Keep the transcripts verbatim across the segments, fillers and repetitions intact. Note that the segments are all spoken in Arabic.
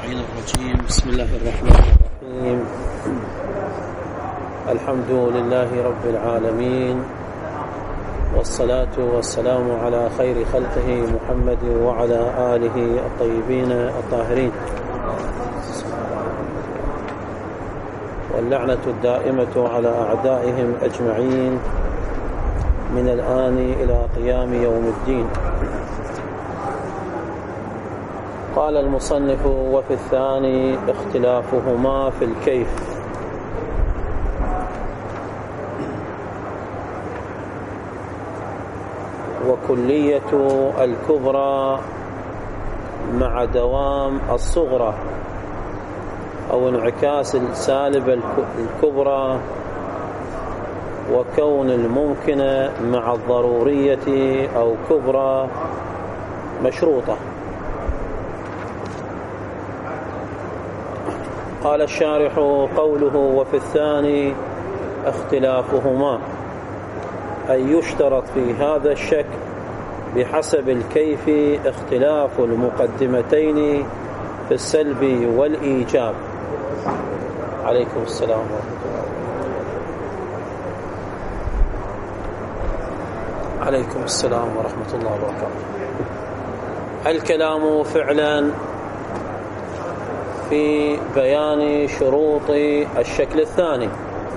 اللعين الرجيم. بسم الله الرحمن الرحيم. الحمد لله رب العالمين، والصلاة والسلام على خير خلقه محمد وعلى آله الطيبين الطاهرين، واللعنة الدائمة على أعدائهم أجمعين من الآن إلى قيام يوم الدين. قال المصنف: وفي الثاني اختلافهما في الكيف. وكلية الكبرى مع دوام الصغرى، أو انعكاس السالب الكبرى، وكون الممكن مع الضرورية أو كبرى مشروطة. قال الشارح: قوله وفي الثاني اختلافهما، أي يشترط في هذا الشك بحسب الكيف اختلاف المقدمتين في السلب والإيجاب. عليكم السلام ورحمة الله. عليكم السلام ورحمة الله وبركاته. الكلام فعلا في بيان شروط الشكل الثاني،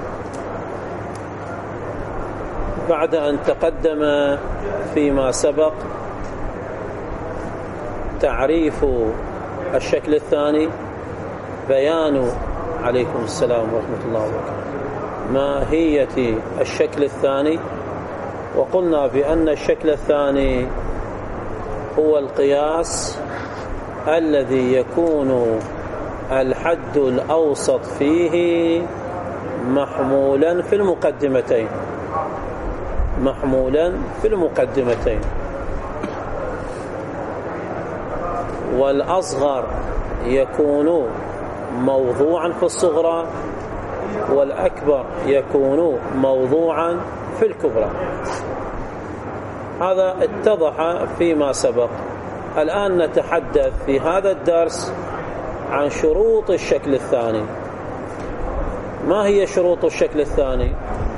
بعد أن تقدم فيما سبق تعريف الشكل الثاني، بيان عليكم السلام ورحمة الله وبركاته ماهية الشكل الثاني. وقلنا بأن الشكل الثاني هو القياس الذي يكون الحد الأوسط فيه محمولا في المقدمتين محمولا في المقدمتين والأصغر يكون موضوعا في الصغرى، والأكبر يكون موضوعا في الكبرى. هذا اتضح فيما سبق. الآن نتحدث في هذا الدرس عن شروط الشكل الثاني. ما هي شروط الشكل الثاني؟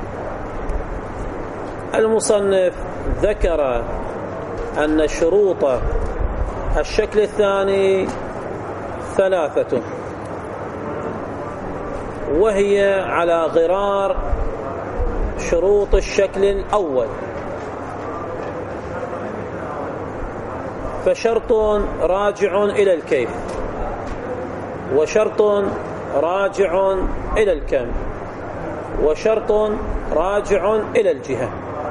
المصنف ذكر أن شروط الشكل الثاني ثلاثة، وهي على غرار شروط الشكل الأول. فشرط راجع إلى الكيف، وشرط راجع إلى الكم، وشرط راجع إلى الجهة.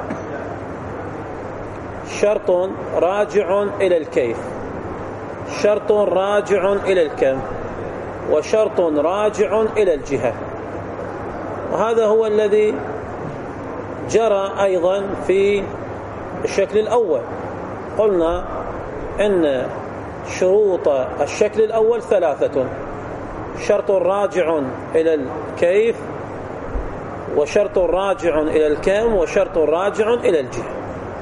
شرط راجع إلى الكيف، شرط راجع إلى الكم، وشرط راجع إلى الجهة. وهذا هو الذي جرى أيضا في الشكل الأول. قلنا إن شروط الشكل الأول ثلاثة: شرط راجع إلى الكيف، وشرط راجع إلى الكم، وشرط راجع إلى الجهة.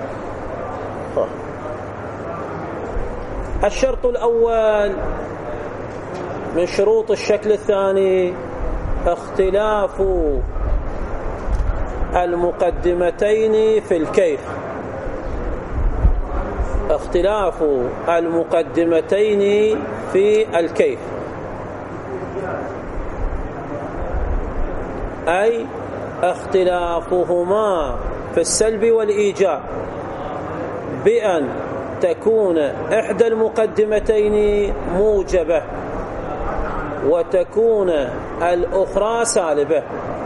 الشرط الأول من شروط الشكل الثاني اختلاف المقدمتين في الكيف. اختلاف المقدمتين في الكيف، أي اختلافهما في السلب والإيجاب، بأن تكون إحدى المقدمتين موجبة وتكون الأخرى سالبة.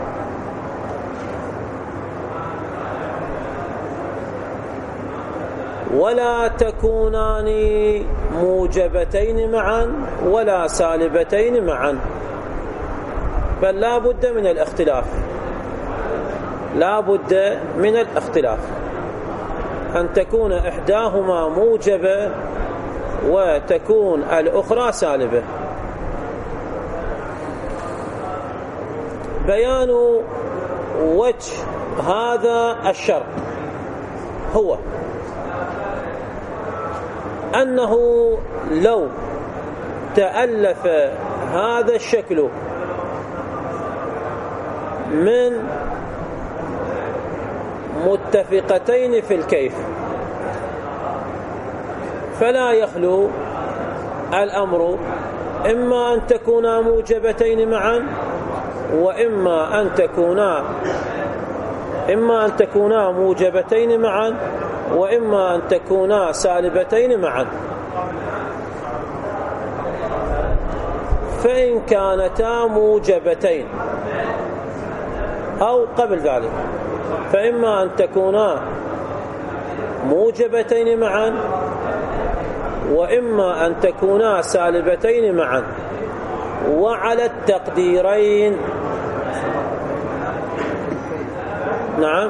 ولا تكونان موجبتين معا ولا سالبتين معا، بل لا بد من الاختلاف لا بد من الاختلاف أن تكون إحداهما موجبة وتكون الأخرى سالبة. بيان وجه هذا الشرط هو أنه لو تألف هذا الشكل من متفقتين في الكيف، فلا يخلو الأمر إما أن تكونا موجبتين معا، وإما أن تكونا إما أن تكونا موجبتين معا، وإما أن تكونا سالبتين معا. فإن كانتا موجبتين أو قبل ذلك، فإما أن تكونا موجبتين معا، وإما أن تكونا سالبتين معا، وعلى التقديرين. نعم.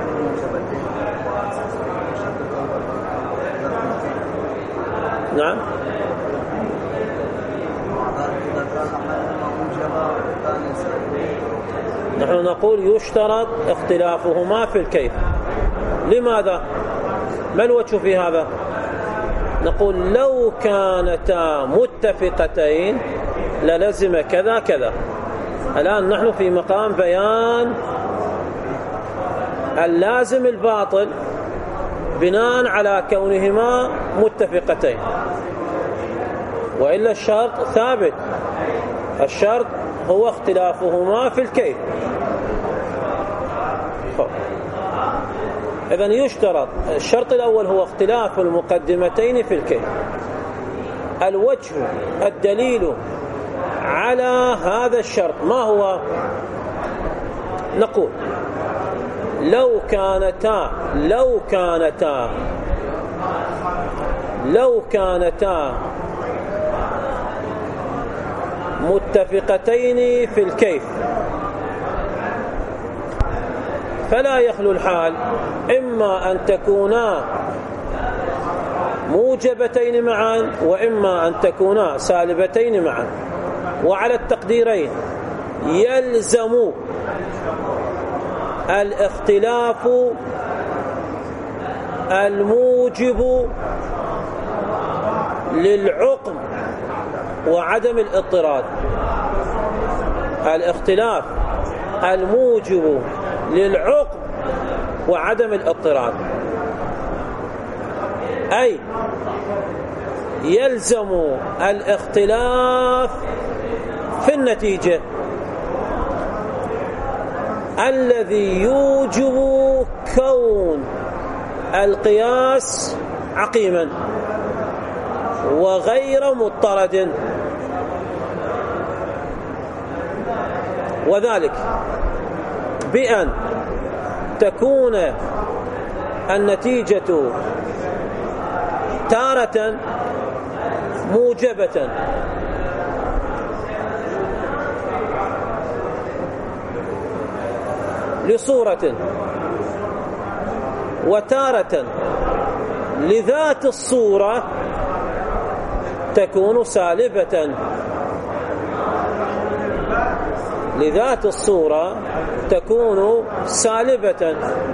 نعم. نحن نقول يشترط اختلافهما في الكيف. لماذا؟ ما الوجه في هذا؟ نقول لو كانتا متفقتين للزم كذا كذا. الآن نحن في مقام بيان اللازم الباطل بناء على كونهما متفقتين، وإلا الشرط ثابت. الشرط هو اختلافهما في الكيف. إذن يشترط الشرط الأول هو اختلاف المقدمتين في الكيف. الوجه الدليل على هذا الشرط ما هو؟ نقول لو كانتا لو كانتا لو كانتا متفقتين في الكيف، فلا يخلو الحال إما أن تكونا موجبتين معا، وإما أن تكونا سالبتين معا. وعلى التقديرين يلزم الاختلاف الموجب للعقم وعدم الاضطراد. الاختلاف الموجب للعقم وعدم الاضطراد، أي يلزم الاختلاف في النتيجة الذي يوجب كون القياس عقيما وغير مضطرد. وذلك بأن تكون النتيجة تارة موجبة لصورة، وتارة لذات الصورة تكون سالبة. لذات الصورة تكون سالبة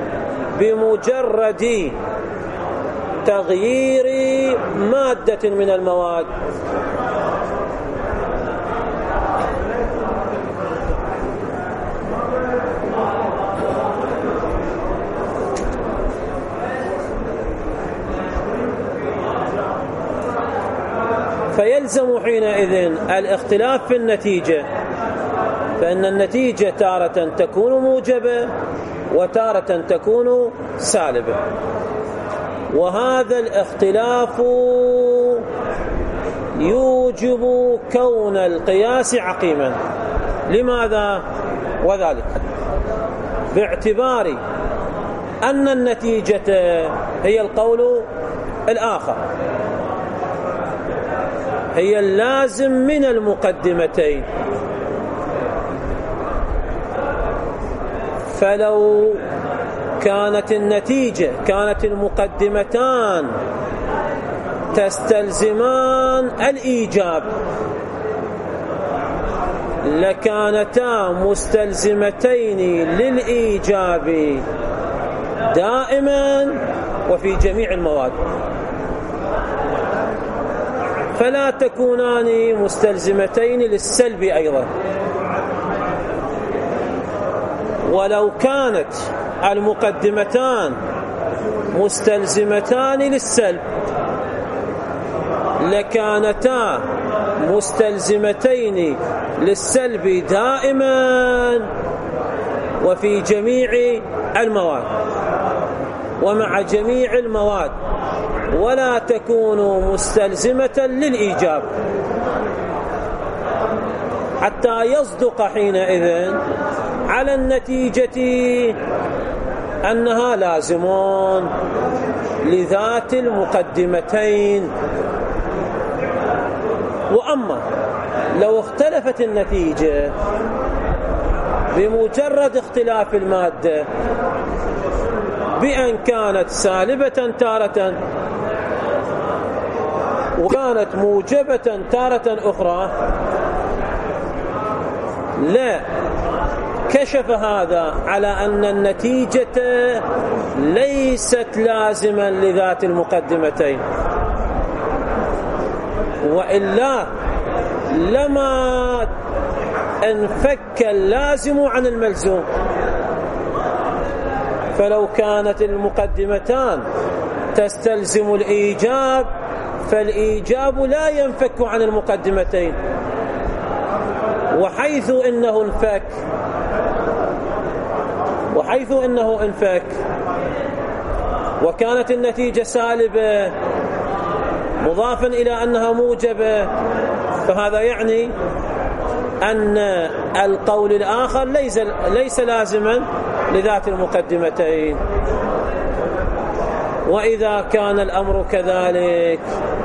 بمجرد تغيير مادة من المواد. فيلزم حينئذ الاختلاف في النتيجة، فإن النتيجة تارة تكون موجبة وتارة تكون سالبة، وهذا الاختلاف يوجب كون القياس عقيما. لماذا؟ وذلك باعتبار أن النتيجة هي القول الآخر، هي اللازم من المقدمتين. فلو كانت النتيجة كانت المقدمتان تستلزمان الإيجاب لكانتا مستلزمتين للإيجاب دائما وفي جميع المواد. فلا تكونان مستلزمتين للسلب أيضا. ولو كانت المقدمتان مستلزمتان للسلب لكانتا مستلزمتين للسلب دائما وفي جميع المواد ومع جميع المواد، ولا تكون مستلزمة للإيجاب حتى يصدق حينئذ على النتيجة أنها لازمون لذات المقدمتين. وأما لو اختلفت النتيجة بمجرد اختلاف المادة بأن كانت سالبة تارة وكانت موجبة تارة أخرى، لا كشف هذا على أن النتيجة ليست لازما لذات المقدمتين، وإلا لما انفك اللازم عن الملزوم. فلو كانت المقدمتان تستلزم الإيجاب فالإيجاب لا ينفك عن المقدمتين، وحيث إنه انفك وحيث إنه انفك وكانت النتيجة سالبة مضافا إلى أنها موجبة، فهذا يعني أن القول الآخر ليس ليس لازما لذات المقدمتين. وإذا كان الأمر كذلك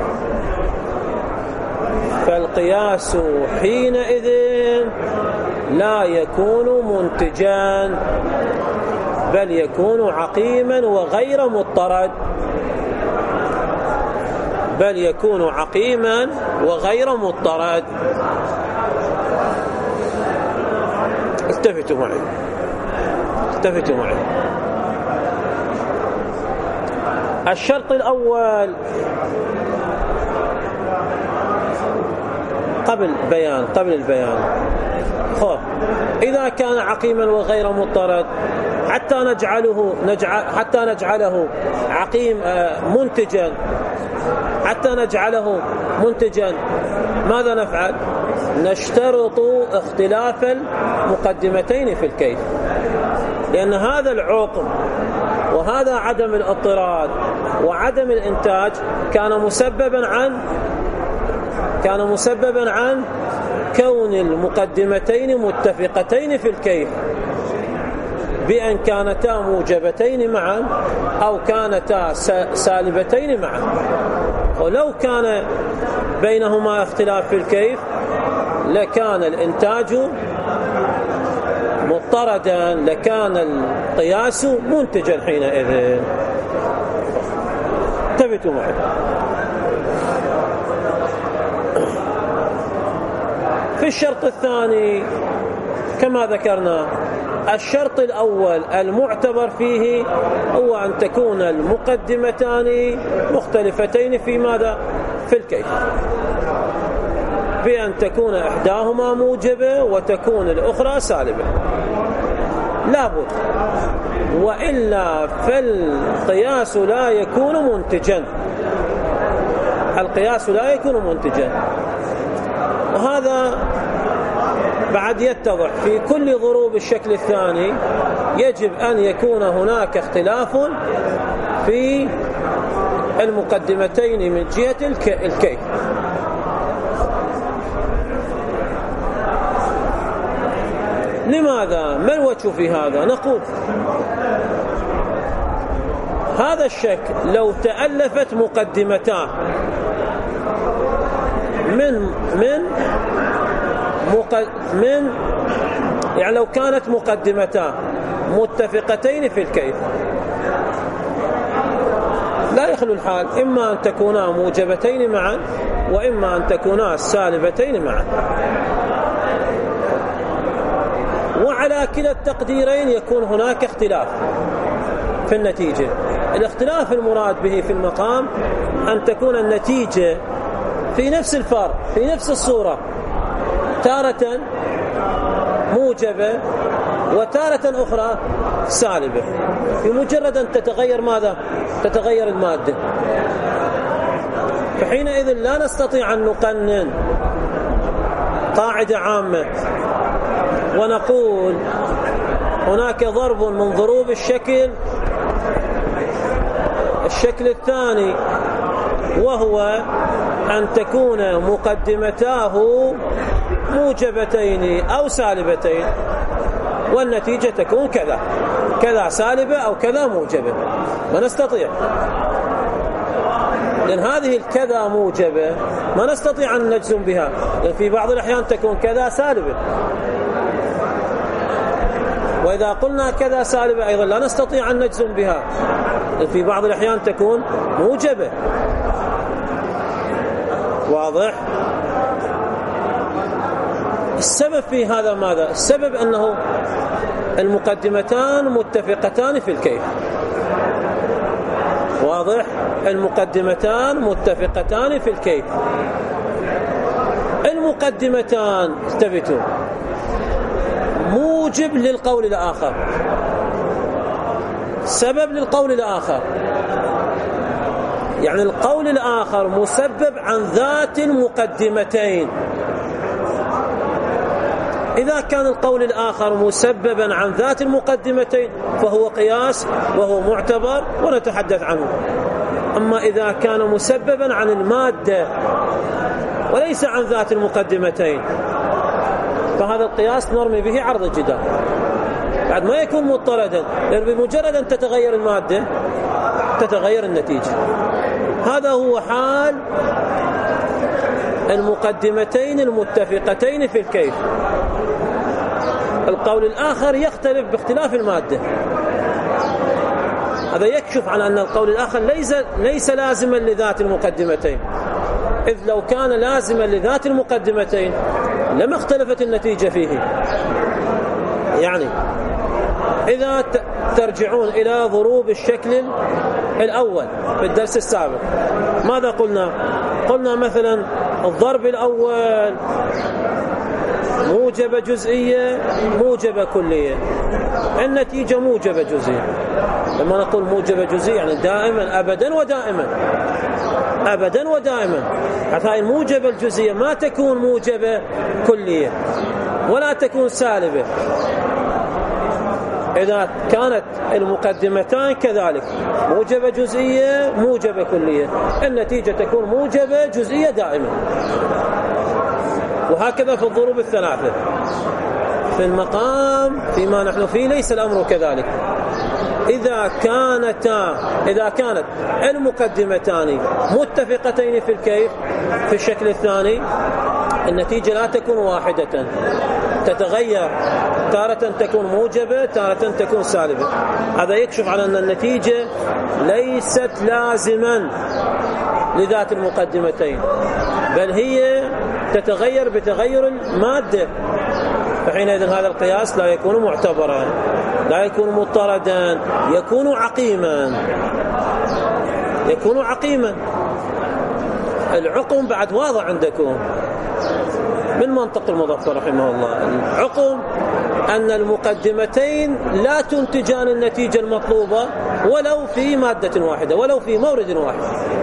فالقياس حينئذ لا يكون منتجا بل يكون عقيما وغير مضطرد بل يكون عقيما وغير مضطرد. التفتوا معي التفتوا معي الشرط الأول قبل بيان قبل البيان خب إذا كان عقيما وغير مضطرد حتى نجعله نجعل حتى نجعله عقيم منتجا حتى نجعله منتجا ماذا نفعل؟ نشترط اختلاف المقدمتين في الكيف، لأن هذا العقم وهذا عدم الاضطراد وعدم الإنتاج كان مسببا عن كان مسببا عن كون المقدمتين متفقتين في الكيف بأن كانتا موجبتين معا أو كانتا سالبتين معا. ولو كان بينهما اختلاف في الكيف لكان الإنتاج مضطردا، لكان القياس منتجا حينئذ. انتبهوا معي. في الشرط الثاني كما ذكرنا، الشرط الأول المعتبر فيه هو أن تكون المقدمتان مختلفتين في ماذا؟ في الكيف، بأن تكون إحداهما موجبة وتكون الأخرى سالبة لابد، وإلا فالقياس لا يكون منتجا القياس لا يكون منتجا. وهذا بعد يتضح في كل ضروب الشكل الثاني يجب أن يكون هناك اختلاف في المقدمتين من جهة الكيف. لماذا؟ ما الوجه في هذا؟ نقول هذا الشكل لو تألفت مقدمتان من من مق... من يعني لو كانت مقدمتان متفقتين في الكيف لا يخلو الحال إما أن تكونا موجبتين معا وإما أن تكونا سالبتين معا، وعلى كلا التقديرين يكون هناك اختلاف في النتيجة. الاختلاف المراد به في المقام أن تكون النتيجة في نفس الفرق في نفس الصورة تارة موجبة وتارة أخرى سالبة، بمجرد أن تتغير ماذا؟ تتغير المادة. فحينئذ لا نستطيع أن نقنن قاعدة عامة ونقول هناك ضرب من ضروب الشكل الشكل الثاني، وهو أن تكون مقدمتاه موجبتين أو سالبتين، والنتيجة تكون كذا كذا سالبة أو كذا موجبة. ما نستطيع، لأن هذه الكذا موجبة ما نستطيع أن نجزم بها، لأن في بعض الأحيان تكون كذا سالبة، وإذا قلنا كذا سالبة أيضا لا نستطيع أن نجزم بها، لأن في بعض الأحيان تكون موجبة. واضح؟ السبب في هذا ماذا؟ السبب أنه المقدمتان متفقتان في الكيف. واضح؟ المقدمتان متفقتان في الكيف. المقدمتان انتبهوا موجب للقول الآخر، سبب للقول الآخر، يعني القول الآخر مسبب عن ذات المقدمتين. إذا كان القول الآخر مسببا عن ذات المقدمتين فهو قياس وهو معتبر ونتحدث عنه. أما إذا كان مسببا عن المادة وليس عن ذات المقدمتين فهذا القياس نرمي به عرض الجدار، بعد ما يكون مضطردا، لأن بمجرد أن تتغير المادة تتغير النتيجة. هذا هو حال المقدمتين المتفقتين في الكيف. القول الآخر يختلف باختلاف المادة، هذا يكشف عن أن القول الآخر ليس, ليس لازما لذات المقدمتين، إذ لو كان لازما لذات المقدمتين لما اختلفت النتيجة فيه. يعني إذا ترجعون إلى ضروب الشكل الأول في الدرس السابق ماذا قلنا؟ قلنا مثلا الضرب الأول موجبة جزئية موجبة كلية، النتيجة موجبة جزئية. لما نقول موجبة جزئية يعني دائما أبدا ودائما أبدا ودائما، حتى الموجبة الجزئية ما تكون موجبة كلية ولا تكون سالبة. إذا كانت المقدمتان كذلك موجبة جزئية موجبة كلية، النتيجة تكون موجبة جزئية دائما. وهكذا في الضروب الثلاثة. في المقام فيما نحن فيه ليس الأمر كذلك. إذا كانتا إذا كانت المقدمتان متفقتين في الكيف في الشكل الثاني النتيجة لا تكون واحدة، تتغير، تارة تكون موجبة تارة تكون سالبة. هذا يكشف على أن النتيجة ليست لازما لذات المقدمتين، بل هي تتغير بتغير المادة. فحينئذ هذا القياس لا يكون معتبرا، لا يكون مضطردا، يكون عقيما يكون عقيما. العقم بعد واضح عندكم من منطق المظفر رحمه الله. العقم أن المقدمتين لا تنتجان النتيجة المطلوبة ولو في مادة واحدة، ولو في مورد واحد.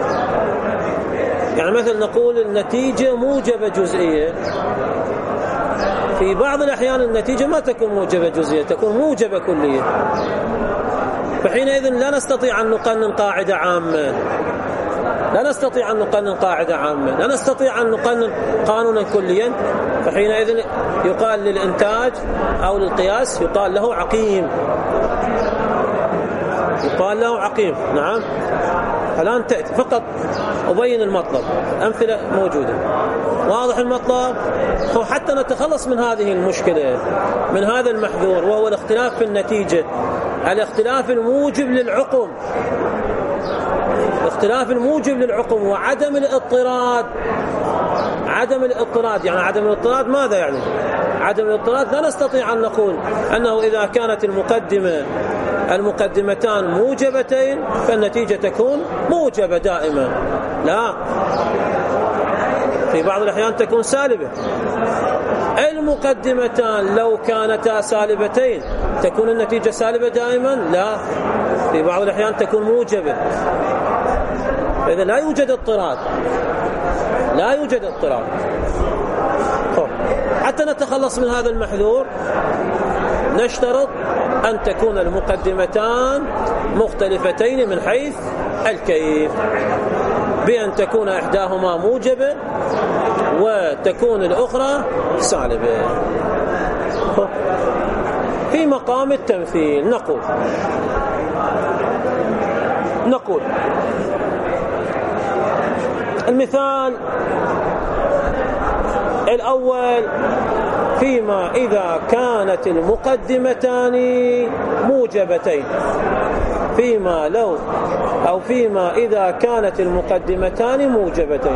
يعني مثل نقول النتيجة موجبة جزئية، في بعض الأحيان النتيجة ما تكون موجبة جزئية، تكون موجبة كلية. فحينئذ لا نستطيع أن نقنن قاعدة عامة، لا نستطيع أن نقنن قاعدة عامة، لا نستطيع أن نقنن قانونا كليا. فحينئذ يقال للإنتاج أو للقياس يقال له عقيم، يقال له عقيم. نعم. الآن تأتي فقط أبين المطلب، أمثلة موجودة. واضح المطلب؟ حتى نتخلص من هذه المشكلة، من هذا المحذور، وهو الاختلاف في النتيجة، الاختلاف الموجب للعقم، الاختلاف الموجب للعقم وعدم الاضطراد. عدم الاضطراد يعني عدم الاضطراد ماذا يعني؟ عدم الاضطراد لا نستطيع أن نقول أنه إذا كانت المقدمة المقدمتان موجبتين فالنتيجة تكون موجبة دائما، لا، في بعض الأحيان تكون سالبة. المقدمتان لو كانتا سالبتين تكون النتيجة سالبة دائما؟ لا، في بعض الأحيان تكون موجبة. إذا لا يوجد اضطراد، لا يوجد اضطراد. حتى نتخلص من هذا المحذور نشترط أن تكون المقدمتان مختلفتين من حيث الكيف، بأن تكون إحداهما موجبة وتكون الأخرى سالبة. في مقام التمثيل نقول نقول المثال الأول فيما إذا كانت المقدمتان موجبتين، فيما لو أو فيما إذا كانت المقدمتان موجبتين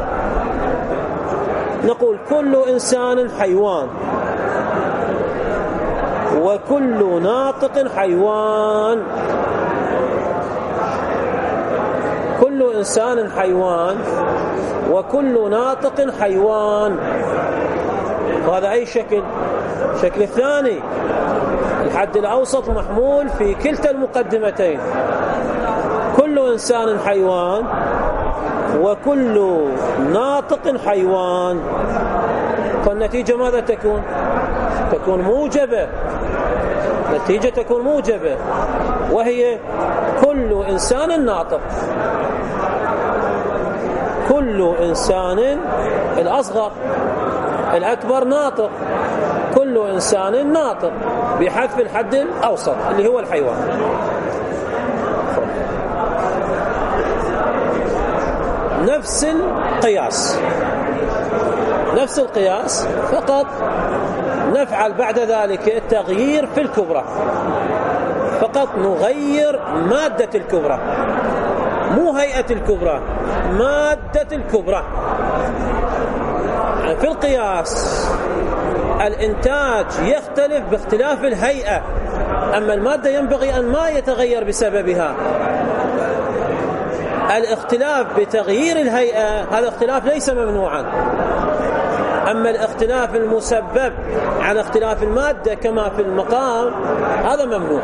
نقول كل إنسان حيوان وكل ناطق حيوان. كل إنسان حيوان وكل ناطق حيوان. وهذا أي شكل؟ شكل الثاني، الحد الأوسط محمول في كلتا المقدمتين. كل إنسان حيوان وكل ناطق حيوان، فالنتيجة ماذا تكون؟ تكون موجبة. النتيجة تكون موجبة، وهي كل إنسان ناطق. كل إنسان الأصغر، الأكبر ناطق، كل إنسان ناطق بحذف الحد الأوسط اللي هو الحيوان. نفس القياس نفس القياس فقط نفعل بعد ذلك تغيير في الكبرى، فقط نغير مادة الكبرى، مو هيئة الكبرى، مادة الكبرى. في القياس الإنتاج يختلف باختلاف الهيئة، أما المادة ينبغي أن ما يتغير بسببها. الاختلاف بتغيير الهيئة هذا اختلاف ليس ممنوعا، أما الاختلاف المسبب على اختلاف المادة كما في المقام هذا ممنوع.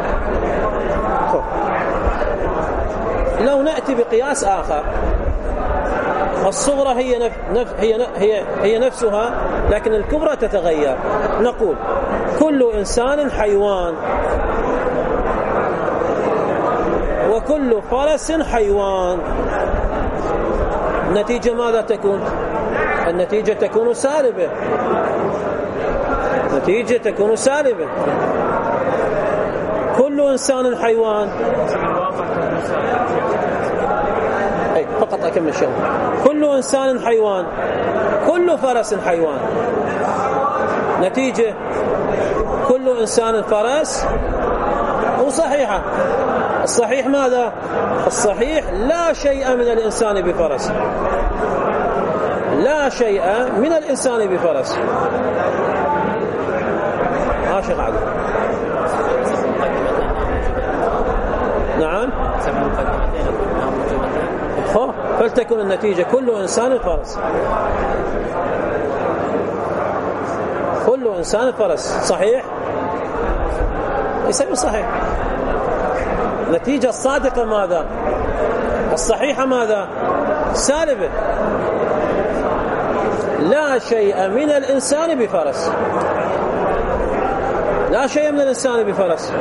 لو نأتي بقياس آخر، الصغرى هي نف... نف... هي هي هي نفسها لكن الكبرى تتغير. نقول كل إنسان حيوان وكل فرس حيوان. النتيجة ماذا تكون؟ النتيجة تكون سالبة. النتيجة تكون سالبة. كل إنسان حيوان، أي فقط أكمل شيء. كل إنسان حيوان كل فرس حيوان. نتيجة كل إنسان فرس وصحيحة. الصحيح ماذا؟ الصحيح لا شيء من الإنسان بفرس، لا شيء من الإنسان بفرس. عاشق عدو. نعم، فلتكن النتيجة كل إنسان فرس. كل إنسان فرس صحيح يسمى صحيح. النتيجة الصادقة ماذا؟ الصحيحة ماذا؟ سالبة. لا شيء من الإنسان بفرس، لا شيء من الإنسان بفرس.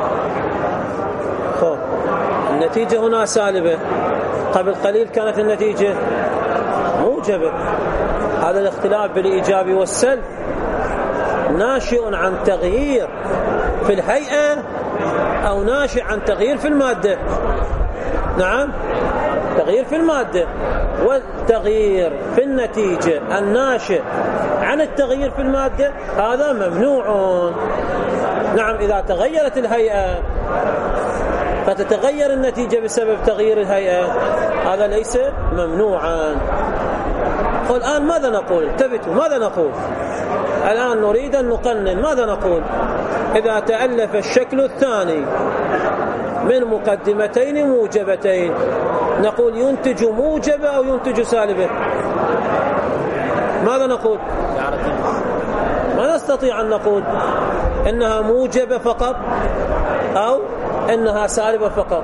خو. النتيجة هنا سالبة، قبل قليل كانت النتيجة موجبة. هذا الاختلاف بالإيجاب والسلب ناشئ عن تغيير في الهيئة أو ناشئ عن تغيير في المادة. نعم، تغيير في المادة، والتغيير في النتيجة الناشئ عن التغيير في المادة هذا ممنوع. نعم، إذا تغيرت الهيئة فتتغير النتيجة بسبب تغيير الهيئة هذا ليس ممنوعا. والآن ماذا نقول؟ انتبهوا، ماذا نقول الآن؟ نريد أن نقنن. ماذا نقول؟ إذا تألف الشكل الثاني من مقدمتين موجبتين نقول ينتج موجبة أو ينتج سالبة؟ ماذا نقول؟ ما نستطيع أن نقول إنها موجبة فقط أو إنها سالبة فقط.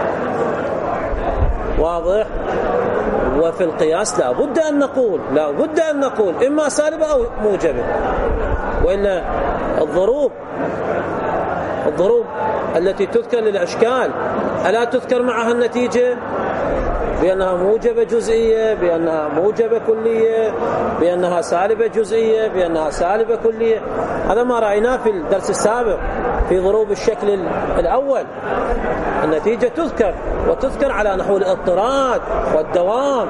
واضح؟ وفي القياس لا بد أن نقول لا بد أن نقول إما سالبة أو موجبة، وإلا الضروب الضروب التي تذكر للأشكال ألا تذكر معها النتيجة بأنها موجبة جزئية، بأنها موجبة كلية، بأنها سالبة جزئية، بأنها سالبة كلية؟ هذا ما رأيناه في الدرس السابق في ضروب الشكل الأول. النتيجة تذكر وتذكر على نحو الاضطراد والدوام،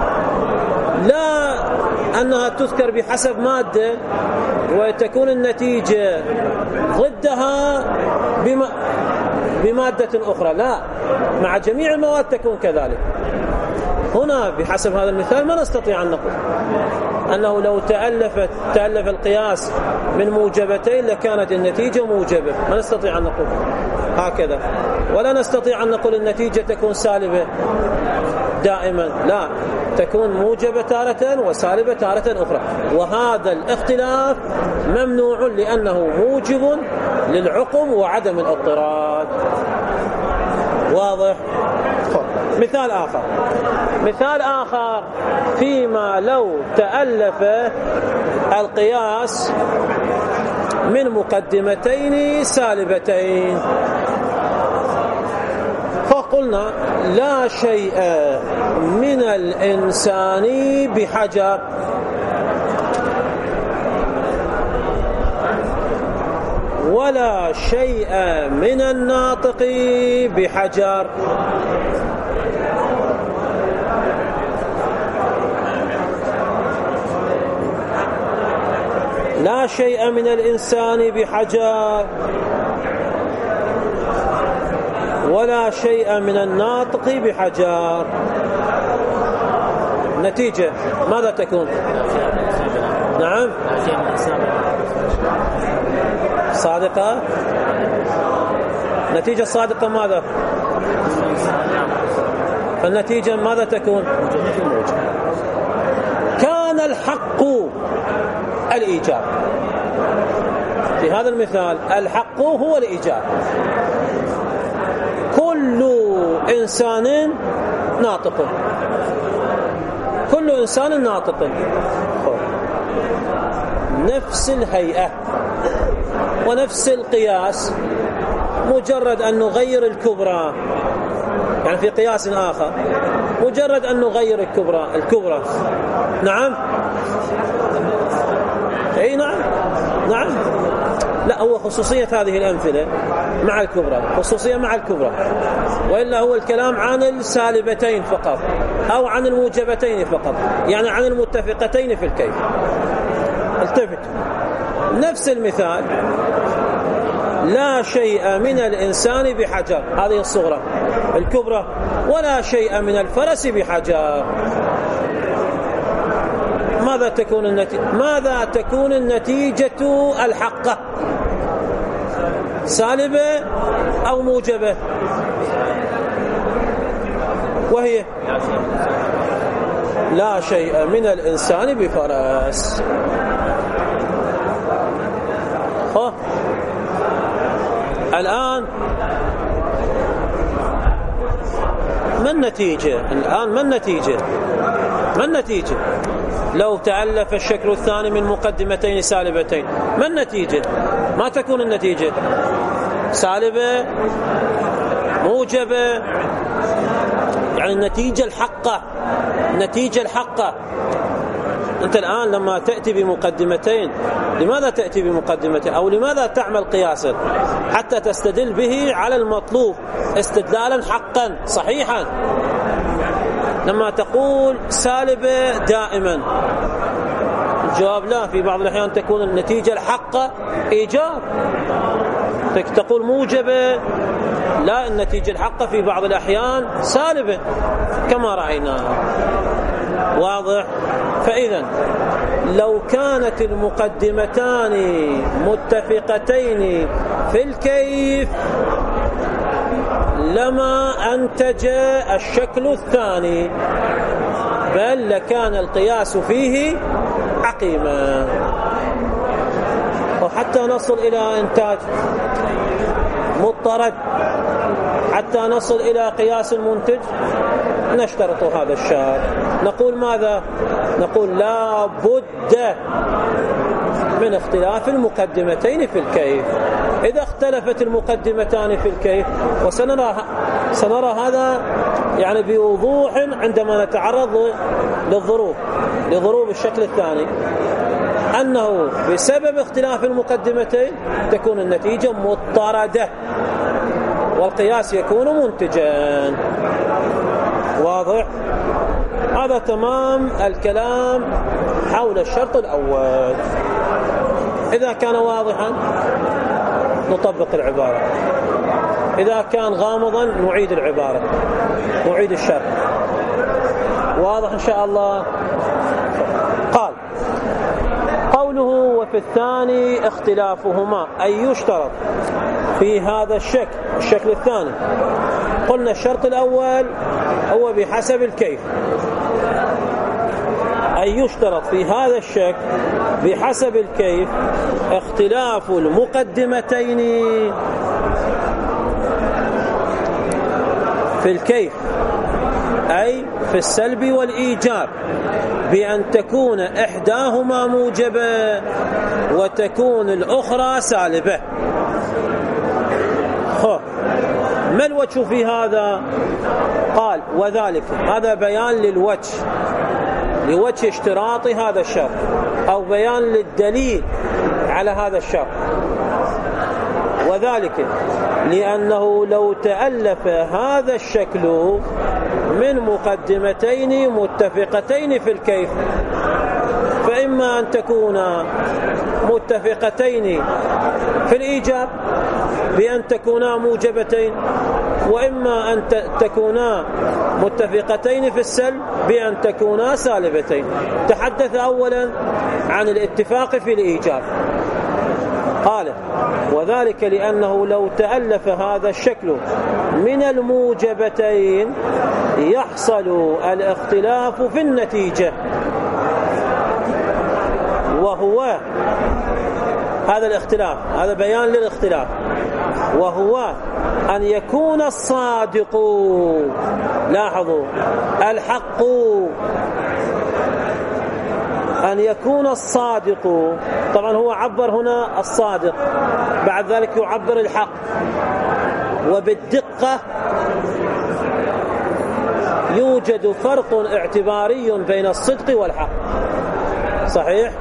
لا أنها تذكر بحسب مادة وتكون النتيجة ضدها بما بمادة أخرى، لا، مع جميع المواد تكون كذلك. هنا بحسب هذا المثال ما نستطيع أن نقول أنه لو تألفت تألف القياس من موجبتين لكانت النتيجة موجبة، ما نستطيع أن نقول هكذا. ولا نستطيع أن نقول النتيجة تكون سالبة دائما، لا، تكون موجبة تارة وسالبة تارة أخرى. وهذا الاختلاف ممنوع لأنه موجب للعقم وعدم الاضطراد. واضح؟ مثال آخر مثال آخر فيما لو تألف القياس من مقدمتين سالبتين، فقلنا لا شيء من الإنسان بحجر، ولا شيء من الناطق بحجر. لا شيء من الإنسان بحجر ولا شيء من الناطق بحجر. نتيجة ماذا تكون؟ نعم، صادقة. نتيجة صادقة ماذا؟ فالنتيجة ماذا تكون؟ كان الحق الإيجاب. في هذا المثال الحق هو الإيجاب. كل إنسان ناطق، كل إنسان ناطق، نفس الهيئة ونفس القياس، مجرد أن نغير الكبرى، يعني في قياس آخر مجرد أن نغير الكبرى الكبرى نعم أي نعم نعم لا، هو خصوصية هذه الأمثلة مع الكبرى، خصوصية مع الكبرى، وإلا هو الكلام عن السالبتين فقط أو عن الموجبتين فقط، يعني عن المتفقتين في الكيف. التفت، نفس المثال لا شيء من الإنسان بحجر، هذه الصغرى الكبرى، ولا شيء من الفرس بحجر. ماذا تكون النتيجة؟ ماذا تكون النتيجة الحقة؟ سالبة أو موجبة؟ وهي لا شيء من الإنسان بفرس. ها الآن ما النتيجة؟ الآن ما النتيجة؟ ما النتيجة؟ لو تألف الشكل الثاني من مقدمتين سالبتين، ما النتيجة؟ ما تكون النتيجة؟ سالبة؟ موجبة؟ يعني النتيجة الحقة، النتيجة الحقة. أنت الآن لما تأتي بمقدمتين، لماذا تأتي بمقدمتين أو لماذا تعمل قياسا؟ حتى تستدل به على المطلوب استدلالا حقا صحيحا. لما تقول سالبة دائما، الجواب لا، في بعض الأحيان تكون النتيجة الحقة إيجاب. تقول موجبة، لا، النتيجة الحقة في بعض الأحيان سالبة كما رأينا. واضح؟ فإذا لو كانت المقدمتان متفقتين في الكيف لما أنتج الشكل الثاني، بل لكان القياس فيه قيمة، وحتى نصل إلى إنتاج مضطرد، حتى نصل إلى قياس المنتج نشترط هذا الشرط. نقول ماذا؟ نقول لا بد من اختلاف المقدمتين في الكيف. إذا اختلفت المقدمتان في الكيف، وسنرى سنرى هذا يعني بوضوح عندما نتعرض للظروف لظروف الشكل الثاني، أنه بسبب اختلاف المقدمتين تكون النتيجة مضطردة والقياس يكون منتجا. واضح؟ هذا تمام الكلام حول الشرط الأول. إذا كان واضحا نطبق العبارة، إذا كان غامضا نعيد العبارة، نعيد الشرط. واضح إن شاء الله؟ قال قوله وفي الثاني اختلافهما، أي يشترط في هذا الشكل الشكل الثاني. قلنا الشرط الأول هو بحسب الكيف، أي يشترط في هذا الشكل بحسب الكيف اختلاف المقدمتين في الكيف، أي في السلب والإيجاب، بأن تكون إحداهما موجبة وتكون الأخرى سالبة. ما الوجه في هذا؟ قال وذلك، هذا بيان للوجه، لوجه اشتراط هذا الشرط، أو بيان للدليل على هذا الشرط. وذلك لأنه لو تألف هذا الشكل من مقدمتين متفقتين في الكيف، فإما أن تكونا متفقتين في الإيجاب بأن تكونا موجبتين، وإما أن تكونا متفقتين في السلب بأن تكونا سالبتين. تحدث أولا عن الاتفاق في الإيجاب، قال وذلك لأنه لو تألف هذا الشكل من الموجبتين يحصل الاختلاف في النتيجة، وهو هذا الاختلاف، هذا بيان للاختلاف، وهو أن يكون الصادق، لاحظوا الحق، أن يكون الصادق، طبعا هو عبر هنا الصادق، بعد ذلك يعبر الحق، وبالدقة يوجد فرق اعتباري بين الصدق والحق. صحيح؟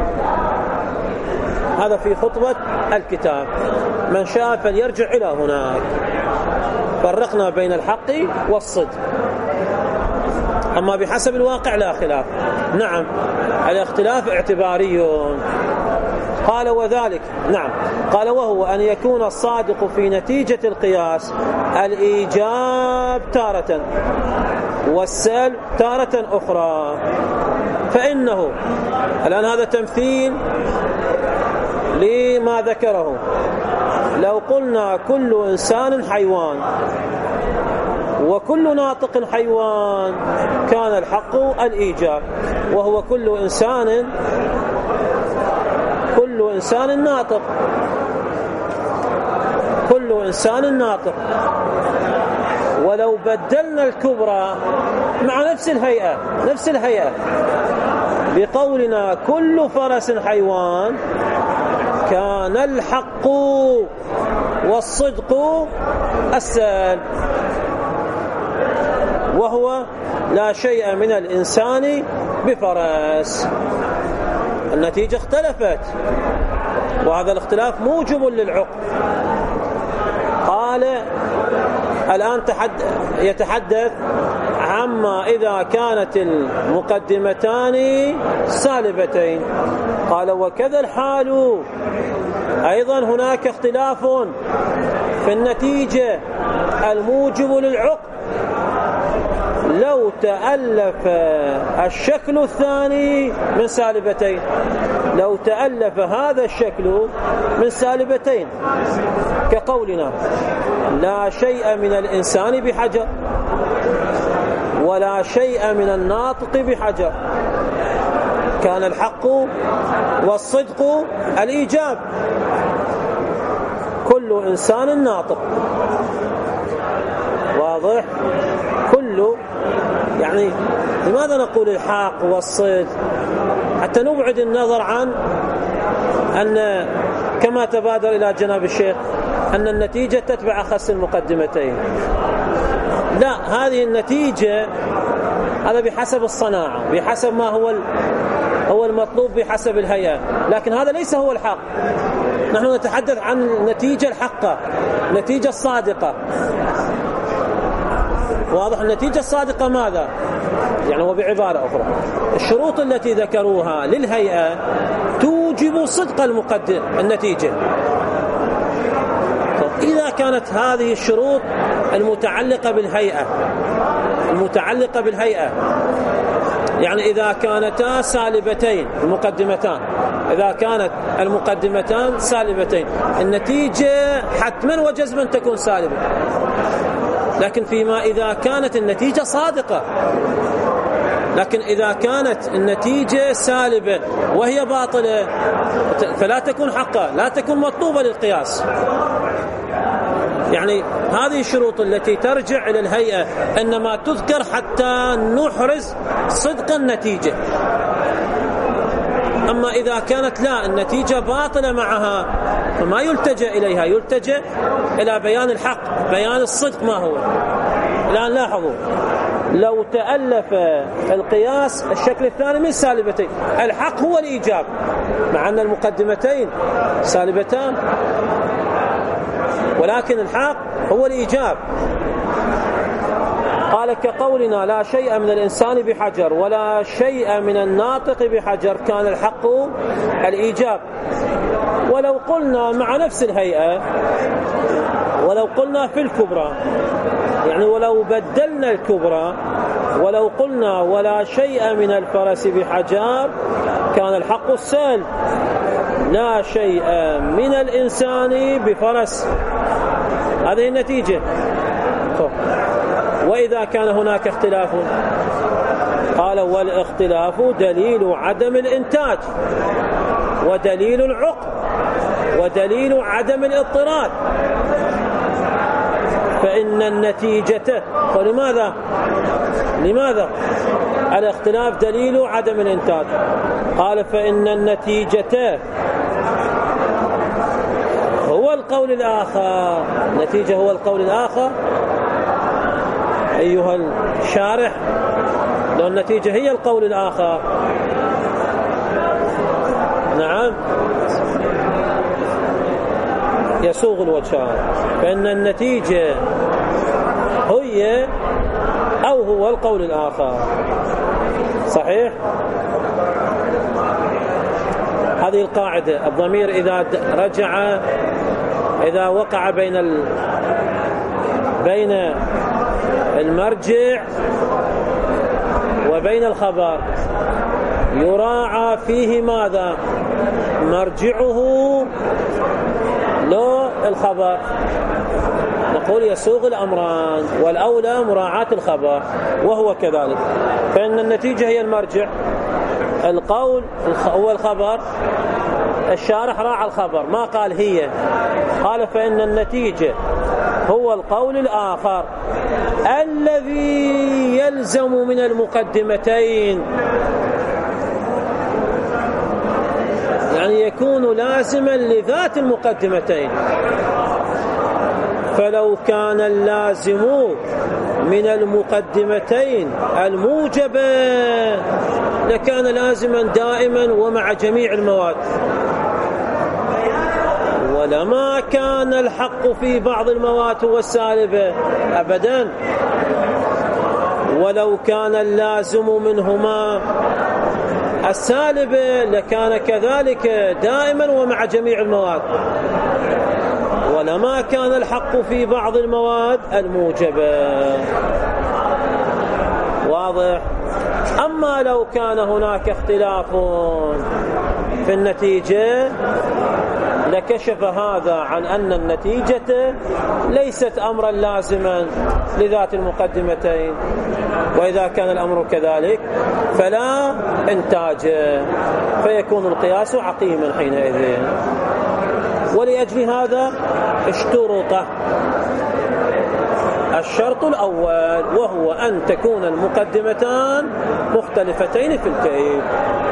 هذا في خطبة الكتاب، من شاء فليرجع إلى هناك. فرقنا بين الحق والصدق، أما بحسب الواقع لا خلاف. نعم الاختلاف اعتباري. قال وذلك، نعم قال وهو أن يكون الصادق في نتيجة القياس الإيجاب تارة والسلب تارة أخرى. فإنه الآن هذا تمثيل لما ذكره. لو قلنا كل إنسان حيوان وكل ناطق حيوان كان الحق الإيجاب، وهو كل إنسان كل إنسان ناطق، كل إنسان ناطق. ولو بدلنا الكبرى مع نفس الهيئة نفس الهيئة بقولنا كل فرس حيوان كان الحق والصدق السلب، وهو لا شيء من الإنسان بفرس. النتيجة اختلفت، وهذا الاختلاف موجب للعقل. قال الآن يتحدث عما إذا كانت المقدمتان سالبتين. قال وكذا الحال أيضا هناك اختلاف في النتيجة الموجب للعقل لو تألف الشكل الثاني من سالبتين، لو تألف هذا الشكل من سالبتين، كقولنا لا شيء من الإنسان بحجر ولا شيء من الناطق بحجر. كان الحق والصدق الإيجاب. كل إنسان ناطق، واضح؟ كل يعني لماذا نقول الحق والصدق؟ حتى نبعد النظر عن أن كما تبادر إلى جناب الشيخ أن النتيجة تتبع أخص المقدمتين. لا، هذه النتيجة هذا بحسب الصناعة، بحسب ما هو هو المطلوب، بحسب الهيئة، لكن هذا ليس هو الحق. نحن نتحدث عن النتيجة الحقة، النتيجة الصادقة. واضح؟ النتيجة الصادقة ماذا؟ يعني وبعبارة أخرى الشروط التي ذكروها للهيئة توجب صدق المقدم النتيجة. إذا كانت هذه الشروط المتعلقة بالهيئة المتعلقة بالهيئة يعني إذا كانتا سالبتين المقدمتان، إذا كانت المقدمتان سالبتين النتيجة حتما وجزما تكون سالبة. لكن فيما إذا كانت النتيجة صادقة، لكن إذا كانت النتيجة سالبة وهي باطلة فلا تكون حقا، لا تكون مطلوبة للقياس. يعني هذه الشروط التي ترجع إلى الهيئة إنما تذكر حتى نحرز صدق النتيجة. أما إذا كانت لا النتيجة باطلة معها فما يلتجأ إليها، يلتجأ إلى بيان الحق، بيان الصدق ما هو. الآن لاحظوا، لو تألف القياس الشكل الثاني من سالبتين، الحق هو الإيجاب مع أن المقدمتين سالبتان، ولكن الحق هو الإيجاب. قال كقولنا لا شيء من الإنسان بحجر ولا شيء من الناطق بحجر، كان الحق الإيجاب. ولو قلنا مع نفس الهيئة، ولو قلنا في الكبرى، يعني ولو بدلنا الكبرى، ولو قلنا ولا شيء من الفرس بحجار، كان الحق السهل لا شيء من الإنسان بفرس. هذه النتيجة. وإذا كان هناك اختلاف، قال والاختلاف دليل عدم الإنتاج ودليل العقد ودليل عدم الاضطراد، فإن النتيجة. فلماذا لماذا الاختلاف دليل عدم الإنتاج؟ قال فإن النتيجة هو القول الآخر. النتيجة هو القول الآخر أيها الشارح، لو النتيجة هي القول الآخر. نعم، يسوغ الوجهان، فإن النتيجة هي أو هو القول الآخر. صحيح؟ هذه القاعدة. الضمير إذا رجع، إذا وقع بين ال... بين المرجع وبين الخبر يراعى فيه ماذا؟ مرجعه لو الخبر. نقول يسوغ الأمران، والأولى مراعاة الخبر، وهو كذلك. فإن النتيجة هي المرجع، القول هو الخبر. الشارح راعى الخبر، ما قال هي، قال فإن النتيجة هو القول الآخر الذي يلزم من المقدمتين، يعني يكون لازما لذات المقدمتين. فلو كان اللازم من المقدمتين الموجبة لكان لازما دائما ومع جميع المواد، ولما كان الحق في بعض المواد هو السالبة أبدا. ولو كان اللازم منهما السالبة لكان كذلك دائما ومع جميع المواد، ولما كان الحق في بعض المواد الموجبة. واضح؟ أما لو كان هناك اختلاف في النتيجة لكشف هذا عن أن النتيجة ليست أمرا لازما لذات المقدمتين، وإذا كان الأمر كذلك فلا إنتاج، فيكون القياس عقيما حينئذ. ولأجل هذا اشترط الشرط الأول، وهو أن تكون المقدمتان مختلفتين في الكيف.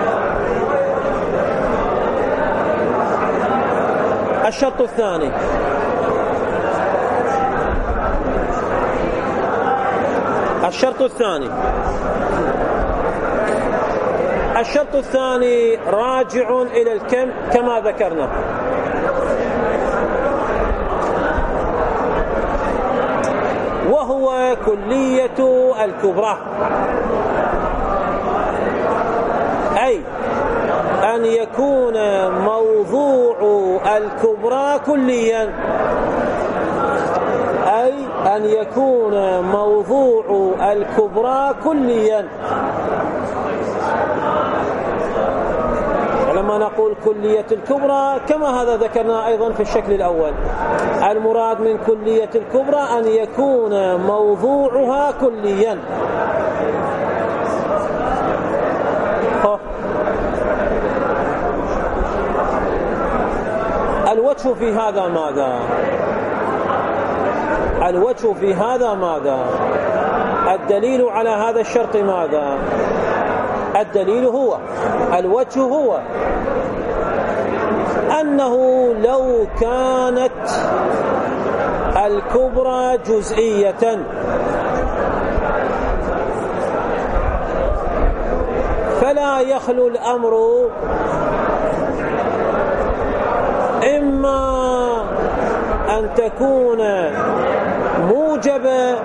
الشرط الثاني الشرط الثاني الشرط الثاني راجع إلى الكم كما ذكرنا، وهو كلية الكبرى، أي أن يكون موضوع الكبرى كليا، أي أن يكون موضوع الكبرى كليا. لما نقول كلية الكبرى كما هذا ذكرنا أيضا في الشكل الأول، المراد من كلية الكبرى أن يكون موضوعها كليا. الوجه في هذا ماذا؟ الوجه في هذا ماذا؟ الدليل على هذا الشرط ماذا؟ الدليل هو الوجه هو أنه لو كانت الكبرى جزئية فلا يخلو الأمر إما أن تكون موجبة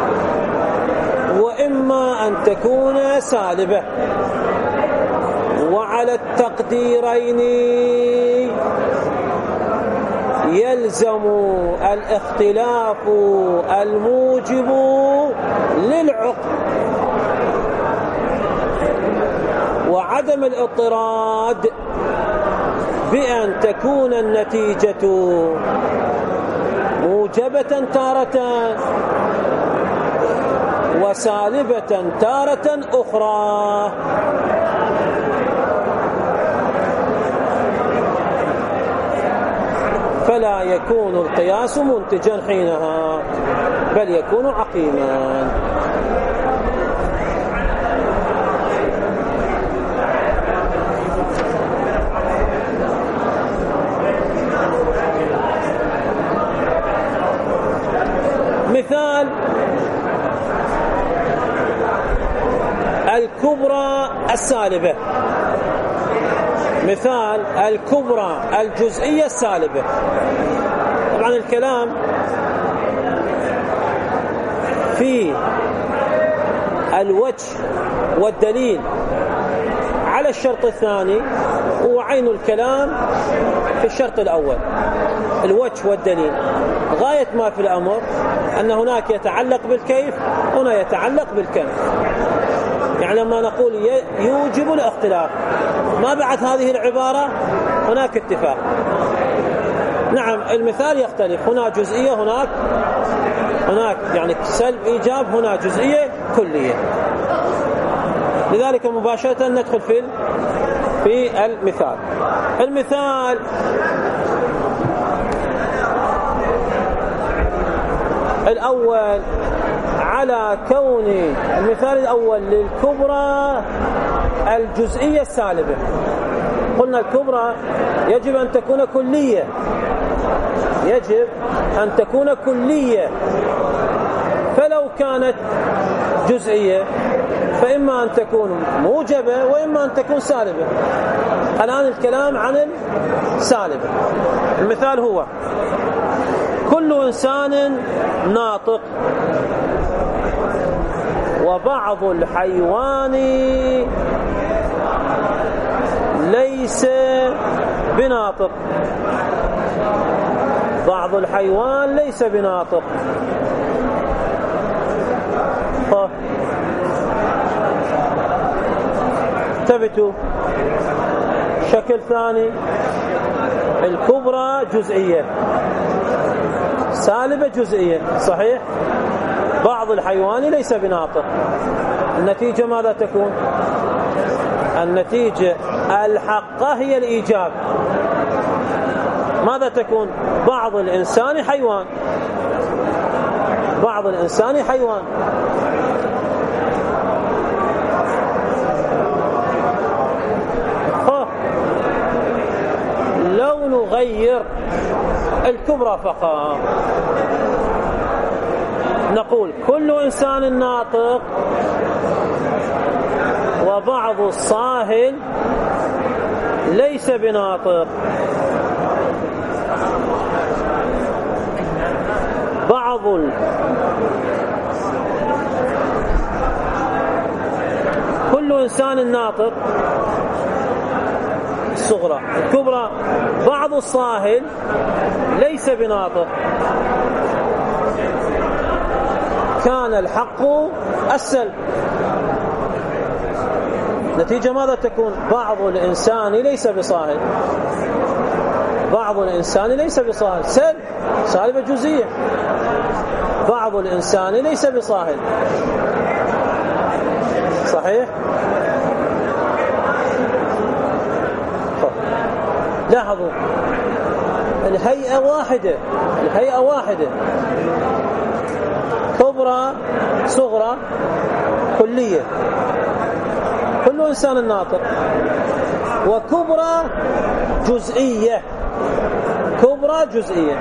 وإما أن تكون سالبة، وعلى التقديرين يلزم الاختلاف الموجب للعقد وعدم الاضطراد بأن تكون النتيجة موجبة تارة وسالبة تارة أخرى. فلا يكون القياس منتجا حينها، بل يكون عقيما. مثال الكبرى السالبة، مثال الكبرى الجزئية السالبة. طبعا الكلام في الوجه والدليل على الشرط الثاني هو عين الكلام في الشرط الأول. الوجه والدليل غاية ما في الأمر أن هناك يتعلق بالكيف، هنا يتعلق بالكم. يعني لما نقول يوجب الاختلاف، ما بعد هذه العبارة هناك اتفاق. نعم المثال يختلف، هنا جزئية هناك هناك يعني سلب إيجاب، هنا جزئية كلية. لذلك مباشرة ندخل في في المثال. المثال الأول على كون المثال الأول للكبرى الجزئية السالبة. قلنا الكبرى يجب أن تكون كلية، يجب أن تكون كلية، فلو كانت جزئية فإما أن تكون موجبة وإما أن تكون سالبة. الآن الكلام عن السالبة. المثال هو كل إنسان ناطق وبعض الحيوان ليس بناطق. بعض الحيوان ليس بناطق. ثبتوا. شكل ثاني الكبرى جزئية، سالبة جزئية، صحيح؟ بعض الحيوان ليس بناطق، النتيجة ماذا تكون؟ النتيجة الحقة هي الإيجاب. ماذا تكون؟ بعض الإنسان حيوان، بعض الإنسان حيوان. لو نغير الكبرى فقط نقول كل إنسان ناطق وبعض الصاهل ليس بناطق، بعض ال... كل إنسان ناطق الصغرى، الكبرى بعض الصاهل ليس بناطق، كان الحق السلب. نتيجة ماذا تكون؟ بعض الإنسان ليس بصاهل، بعض الإنسان ليس بصاهل، سلب، سالبة جزئية. بعض الإنسان ليس بصاهل، صحيح؟ لاحظوا الهيئة واحدة، الهيئة واحدة، كبرى صغرى كلية، كل إنسان ناطق، وكبرى جزئية، كبرى جزئية،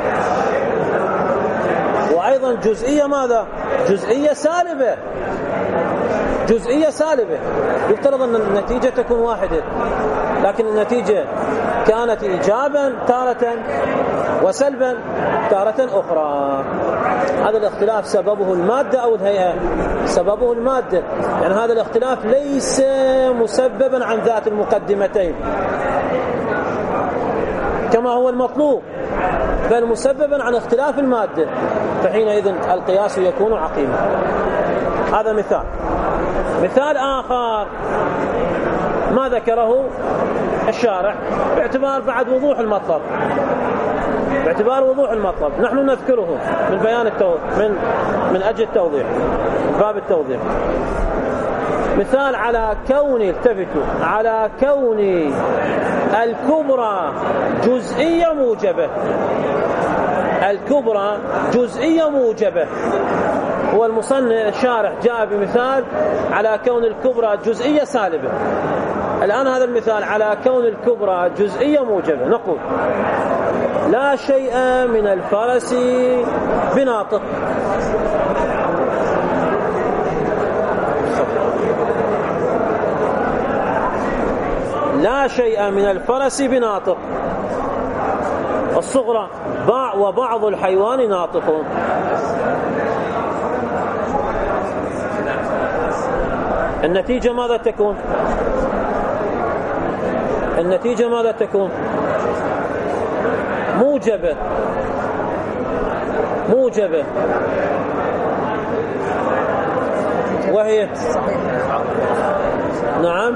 وأيضا جزئية ماذا؟ جزئية سالبة، جزئية سالبة. يفترض أن النتيجة تكون واحدة، لكن النتيجة كانت إيجابا تارة وسلبا تارة أخرى. هذا الاختلاف سببه المادة أو الهيئة؟ سببه المادة، يعني هذا الاختلاف ليس مسببا عن ذات المقدمتين كما هو المطلوب، بل مسببا عن اختلاف المادة، فحينئذ القياس يكون عقيما. هذا مثال. مثال آخر ما ذكره الشارع باعتبار بعد وضوح المطلب، باعتبار وضوح المطلب نحن نذكره من بيان التو... من من أجل التوضيح، باب التوضيح. مثال على كون، التفتوا، على كون الكبرى جزئية موجبة، الكبرى جزئية موجبة. هو المصنف الشارح جاء بمثال على كون الكبرى جزئية سالبة. الآن هذا المثال على كون الكبرى جزئية موجبة، نقول لا شيء من الفرس بناطق. لا شيء من الفرس بناطق الصغرى، وبعض الحيوان ناطق. النتيجة ماذا تكون؟ النتيجة ماذا تكون؟ موجبة، موجبة، وهي نعم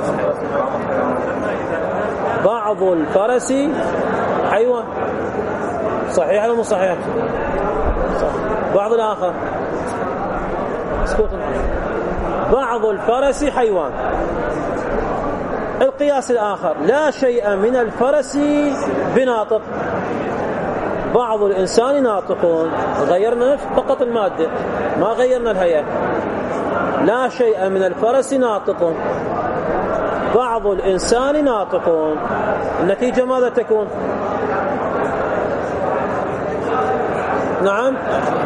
بعض الفرس حيوان، صحيح ولا مو صحيح؟ بعض الآخر اسكت. بعض الفرس حيوان. القياس الآخر لا شيء من الفرس بناطق، بعض الإنسان ناطقون. غيرنا فقط المادة، ما غيرنا الهيئة. لا شيء من الفرس ناطق، بعض الإنسان ناطقون. النتيجة ماذا تكون؟ نعم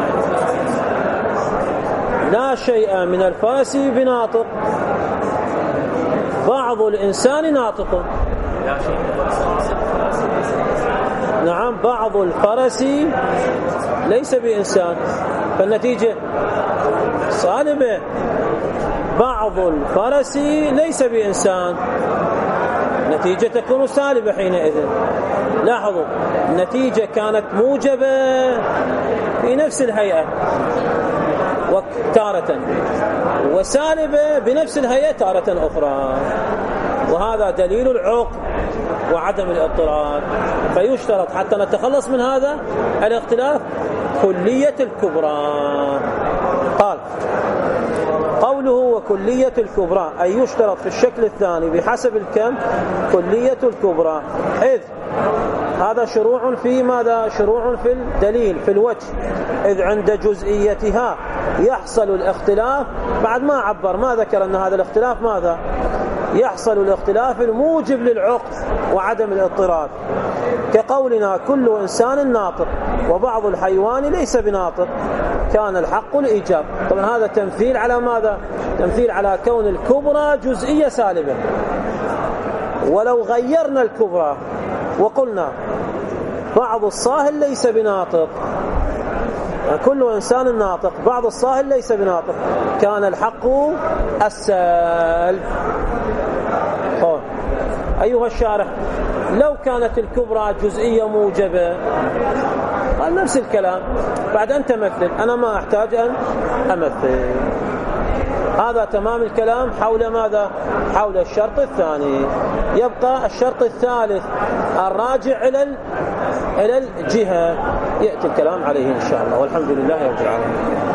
لا شيء من الفرس بناطق، بعض الإنسان ناطق. نعم بعض الفرس ليس بإنسان، فالنتيجة سالبة. بعض الفرس ليس بإنسان، نتيجة تكون سالبة حينئذ. لاحظوا النتيجة كانت موجبة في نفس الهيئة تارة، وسالبة بنفس الهيئة تارة أخرى، وهذا دليل العقل وعدم الاضطراد. فيشترط حتى نتخلص من هذا الاختلاف كلية الكبرى. قال قوله وكلية الكبرى أي يشترط في الشكل الثاني بحسب الكم كلية الكبرى، إذ هذا شروع في ماذا؟ شروع في الدليل في الوجه، إذ عند جزئيتها يحصل الاختلاف. بعد ما عبر ما ذكر أن هذا الاختلاف ماذا؟ يحصل الاختلاف الموجب للعقد وعدم الاضطراد، كقولنا كل إنسان ناطق وبعض الحيوان ليس بناطق، كان الحق الإيجاب. طبعا هذا تمثيل على ماذا؟ تمثيل على كون الكبرى جزئية سالبة. ولو غيرنا الكبرى وقلنا بعض الصاهل ليس بناطق، كل إنسان ناطق، بعض الصاهل ليس بناطق، كان الحق السالب. أيها الشارح، لو كانت الكبرى جزئية موجبة قال نفس الكلام، بعد أن تمثل أنا ما أحتاج أن أمثل. هذا تمام الكلام حول ماذا؟ حول الشرط الثاني. يبقى الشرط الثالث الراجع إلى إلى الجهة، يأتي الكلام عليه إن شاء الله، والحمد لله رب العالمين.